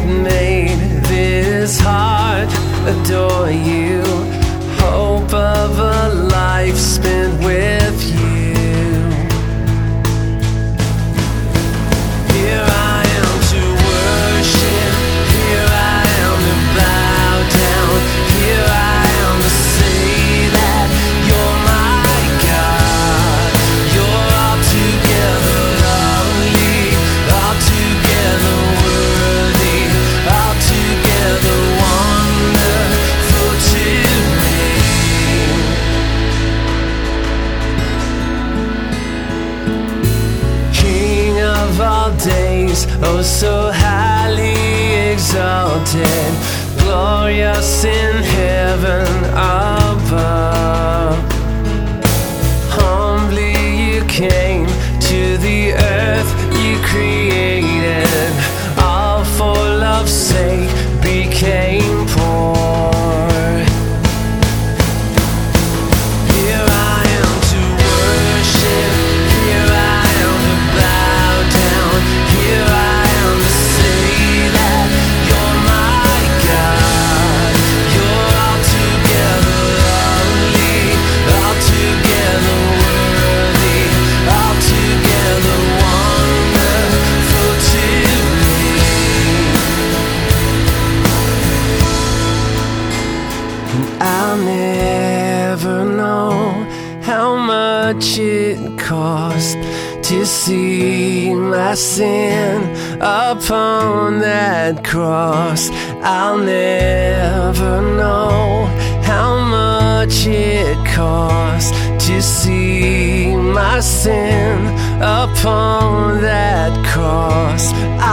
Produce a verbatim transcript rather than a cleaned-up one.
that made this heart adore you. Hope of a life spent with you. Here I am to worship, here I am to bow down, here I am to say that you're my God. You're altogether lovely, altogether worthy, altogether wonderful to me. King of all days, oh so highly exalted, glorious in heaven above. Humbly you came to the earth you created, all for love's sake became poor. Here I am to worship, here I am to bow down, here I am to say that you're my God. You're altogether lovely, altogether worthy, altogether wonderful to me. And I'll never know how much it cost to see my sin upon that cross. I'll never know how much it cost to see my sin upon that cross.